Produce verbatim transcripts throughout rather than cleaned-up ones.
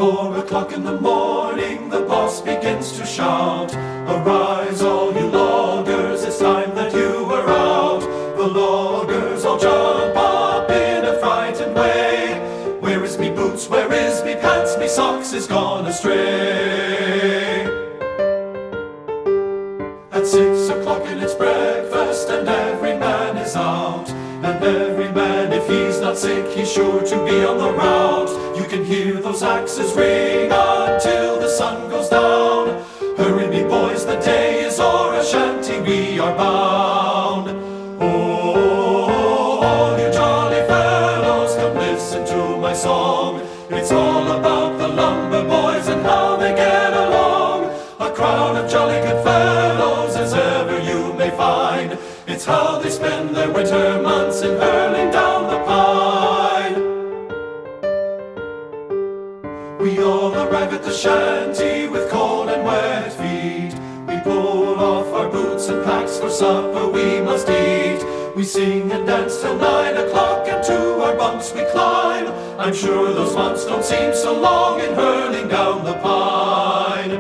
Four o'clock in the morning, the boss begins to shout, "Arise, all you loggers, it's time that you are out." The loggers all jump up in a frightened way. "Where is me boots, where is me pants, me socks is gone astray." At six o'clock and it's breakfast and every man is out. And every man, if he's not sick, he's sure to be on the route. You can hear those axes ring until the sun goes down. Hurry me boys, the day is o'er, Ashanti we are bound. Oh, all you jolly fellows, come listen to my song. It's all about the lumber boys and how they get along. A crowd of jolly good fellows as ever you may find. It's how they spend their winter months in hurling down the pine. We all arrive at the shanty with cold and wet feet. We pull off our boots and packs, for supper we must eat. We sing and dance till nine o'clock and to our bunks we climb. I'm sure those months don't seem so long in hurling down the pine.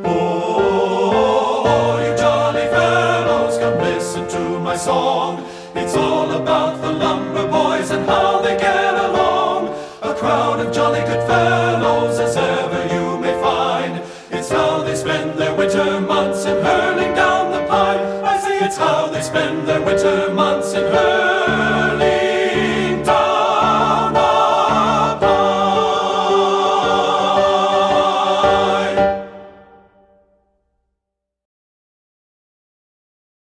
Oh, you jolly fellows, come listen to my song. It's all about the lumber boys and how they get along. A crowd of jolly good fellows as ever you may find. It's how they spend their winter months in hurling down the pine. I say it's how they spend their winter months in hurling